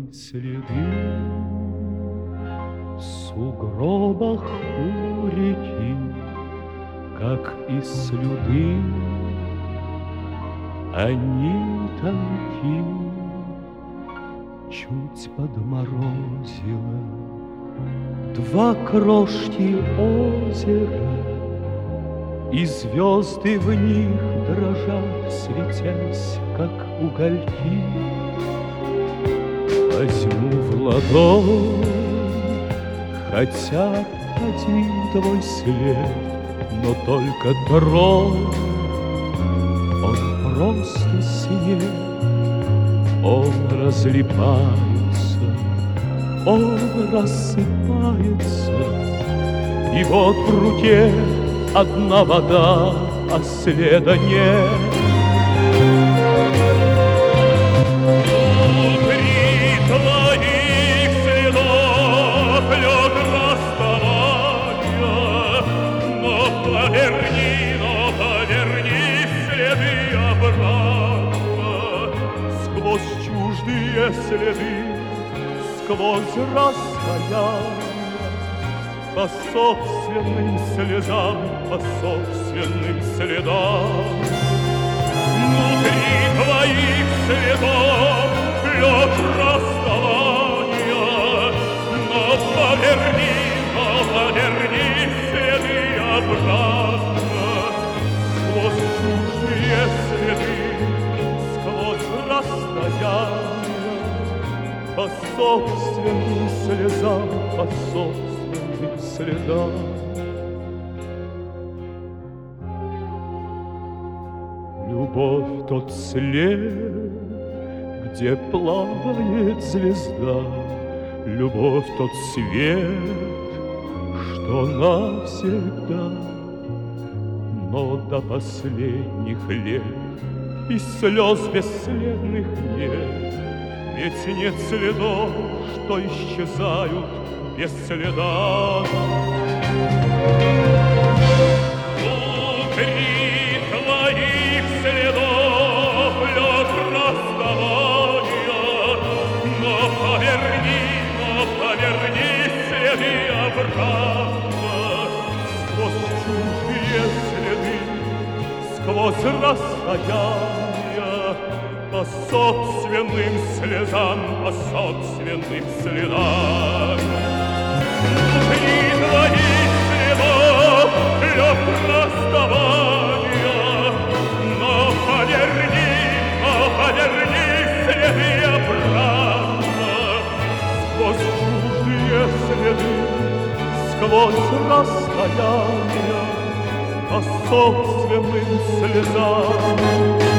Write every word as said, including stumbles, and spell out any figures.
следы в сугробах у реки, как и слюды, они тонки. Чуть подморозило два крошки озера, и звезды в них дрожат, светясь, как угольки. Возьму в ладонь хотя один твой след, но только тронь, он просто снег. Он разлипается, он рассыпается, и вот в руке одна вода, а следа нет. Внутри твоих следов лед расставания, но поверни, но поверни следы обратно. Сквозь чуждые следы, сквозь расстояние, по собственным слезам, по собственным следам. Внутри твоих следов лед расставания, но поверни, но поверни следы обратно. Сквозь чуждые следы, сквозь расстояние, по собственным слезам, по собственным следам. Любовь — тот след, где плавает звезда, любовь — тот свет, что навсегда. Но до последних лет и слез бесследных нет, ведь нет следов, что исчезают без следа. Внутри твоих следов лед расставания, но поверни, но поверни следы обратно. Сквозь чужие следы, сквозь расстояния, по собственным слезам, по собственным следам. Внутри твоих следов лед расставания, но поверни, но поверни следы обратно. Сквозь чужие следы, сквозь расстояния, по собственным слезам.